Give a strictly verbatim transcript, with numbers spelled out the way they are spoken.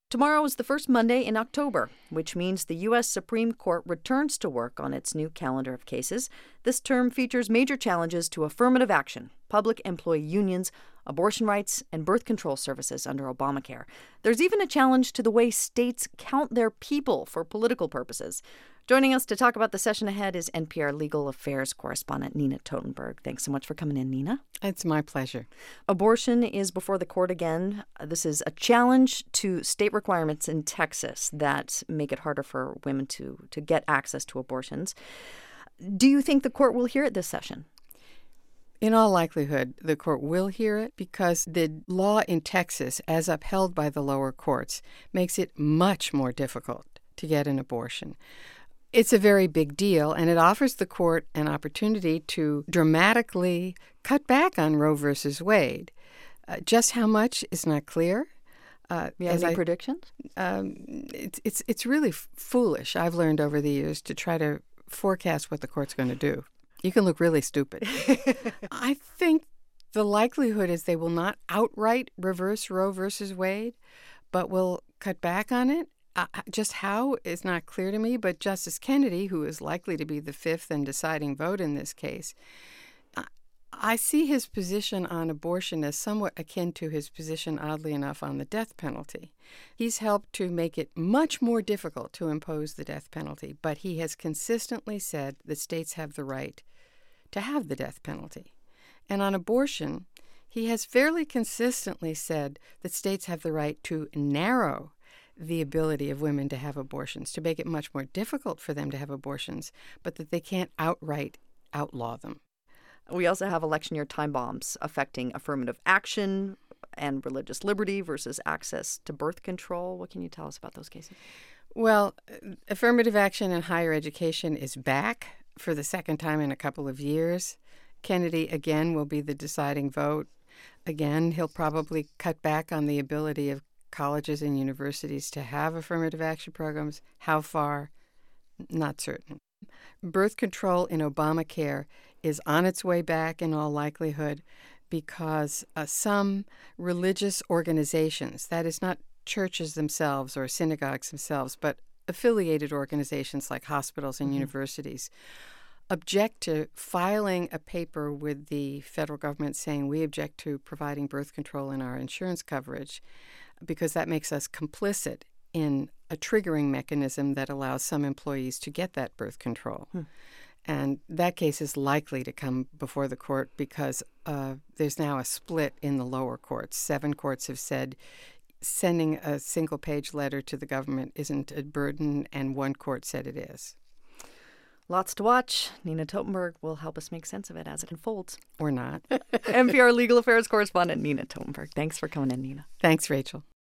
Tomorrow is the first Monday in October, which means the U S Supreme Court returns to work on its new calendar of cases. This term features major challenges to affirmative action, public employee unions, abortion rights, and birth control services under Obamacare. There's even a challenge to the way states count their people for political purposes. Joining us to talk about the session ahead is N P R legal affairs correspondent Nina Totenberg. Thanks so much for coming in, Nina. It's my pleasure. Abortion is before the court again. This is a challenge to state requirements in Texas that make it harder for women to, to get access to abortions. Do you think the court will hear it this session? In all likelihood, the court will hear it because the law in Texas, as upheld by the lower courts, makes it much more difficult to get an abortion. It's a very big deal, and it offers the court an opportunity to dramatically cut back on Roe versus Wade. Uh, just how much is not clear. Uh, you have any I, predictions? Um, it's it's it's really f- foolish. I've learned over the years to try to forecast what the court's going to do. You can look really stupid. I think the likelihood is they will not outright reverse Roe versus Wade, but will cut back on it. Uh, just how is not clear to me, but Justice Kennedy, who is likely to be the fifth and deciding vote in this case, I, I see his position on abortion as somewhat akin to his position, oddly enough, on the death penalty. He's helped to make it much more difficult to impose the death penalty, but he has consistently said that states have the right to have the death penalty. And on abortion, he has fairly consistently said that states have the right to narrow the ability of women to have abortions, to make it much more difficult for them to have abortions, but that they can't outright outlaw them. We also have election year time bombs affecting affirmative action and religious liberty versus access to birth control. What can you tell us about those cases? Well, affirmative action in higher education is back for the second time in a couple of years. Kennedy, again, will be the deciding vote. Again, he'll probably cut back on the ability of colleges and universities to have affirmative action programs. How far? Not certain. Birth control in Obamacare is on its way back in all likelihood because uh, some religious organizations, that is not churches themselves or synagogues themselves, but affiliated organizations like hospitals and mm-hmm. universities, object to filing a paper with the federal government saying we object to providing birth control in our insurance coverage because that makes us complicit in a triggering mechanism that allows some employees to get that birth control. Hmm. And that case is likely to come before the court because uh, there's now a split in the lower courts. Seven courts have said sending a single-page letter to the government isn't a burden, and one court said it is. Lots to watch. Nina Totenberg will help us make sense of it as it unfolds. Or not. N P R legal affairs correspondent Nina Totenberg. Thanks for coming in, Nina. Thanks, Rachel.